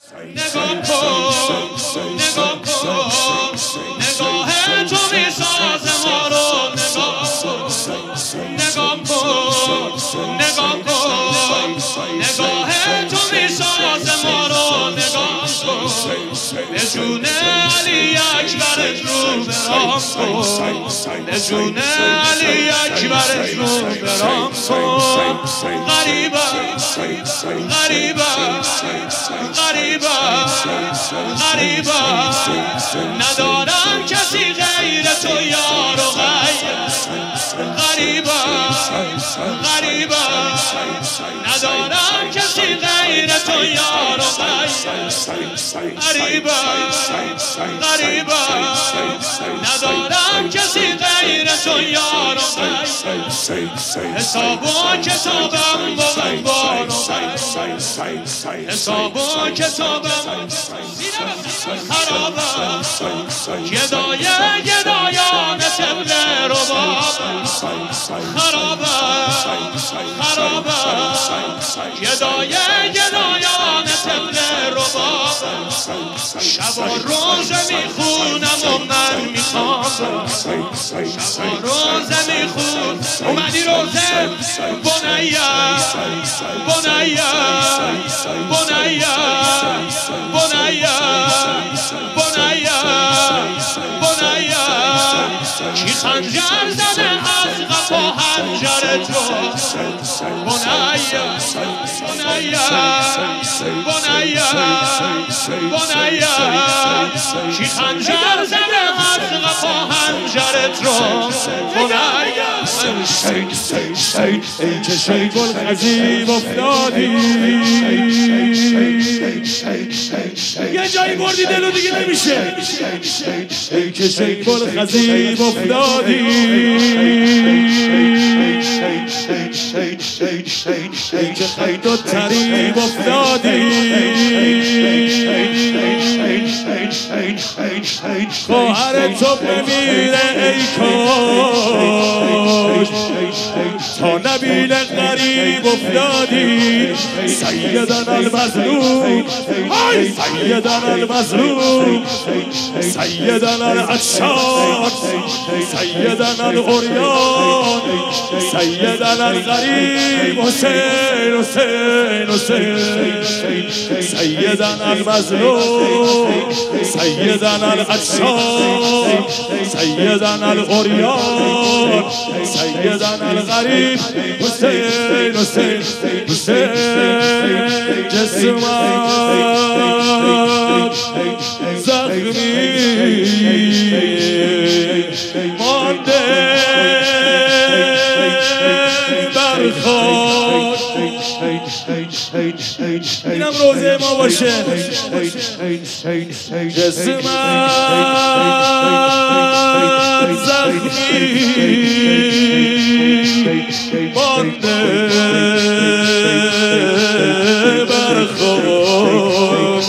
نگاه کن نگاه کن نگاه تو میسازه ما رو نگاه کن نگاه کن نگاه کن نگاه تو میسازه ما رو نگاه کن به جون علی اکبرش رو برام کن به جون علی اکبرش رو برام کن غریبم غریبم غریبم غریبم ندارم کسی غیر تو یار و غیر غریبم غریبم ندارم کسی غیر تو یار و غیر غریبم غریبم ندارم کسی غیر تو یار و غیر حساب و کتابم بود بار و غیر حساب و کتابم خرابم گدایان طبل ربابم خرابم خرابم گدایان طبل ربابم شب و روز میخونم و من میخوابم شب و روز میخون اومدی روزه بنیا بنیا بنیا بنیا بنیا بنیا کی خنجر زده از قفا حنجر تو بنیا بنیا بنیا بنیا کی خنجر زده از قفا حنجر تو بنیا ای که شیب الخزیب افتادی یه جایی بردی دلو دیگه نمیشه ای که شیب الخزیب افتادی ای که خید و تریب افتادی خواهر تو بمیره ای کاش تا نبیل غریب افتادی سیدنا المظلوم سیدنا المظلوم سیدنا العطار سیدنا العریان سیدنا الغریب حسین حسین حسین سیدنا المظلوم سیدنا العطار سیدنا العریان سیدنا الغریب حسین حسین حسین جسمت زخمی مانده برخواد اینم روزه ما باشه جسمت زخمی مانده برخواد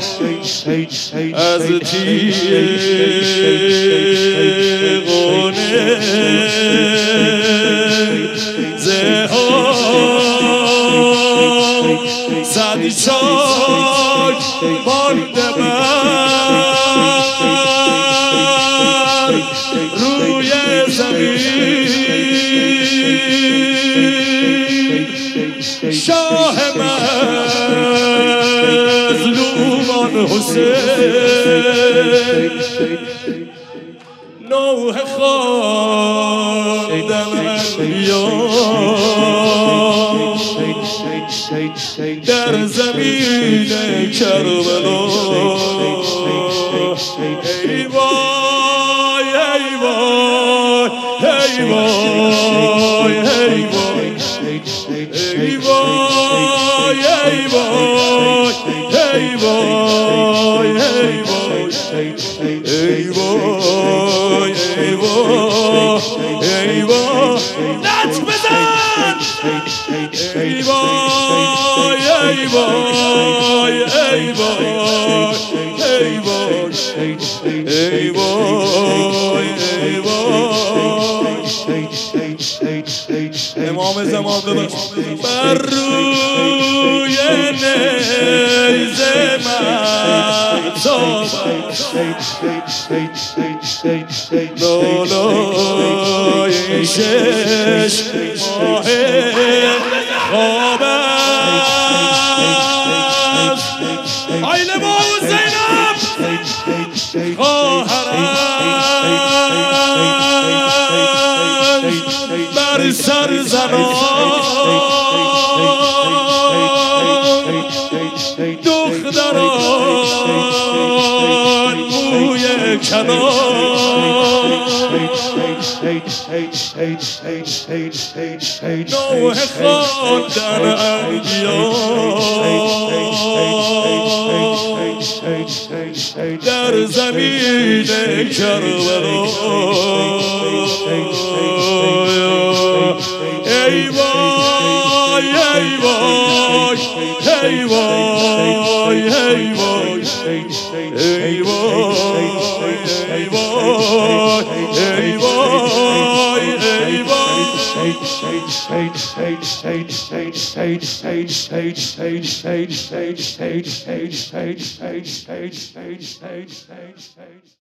از تیغونه زهار صد چاک مانده بر روی زمین شاه مظلومان حسین نوح خاتم انبیا در زمین کربلا ای وای ای وای ای وای ای وای ای وای ای وای ای وای ای وای ای وای ای وای ای وای نت بزن ای وای ای وای ای وای ای وای ای وای ای وای امام زمان ببخش بر روی نیزه لالای شش ماه خواب است آیله با زینب خواهرش بر سر زنان دختران موی کنان نوح خواندن انبیا در زمین کربلا ای وای ای وای ای وای ای وای ای وای ای وای ای وای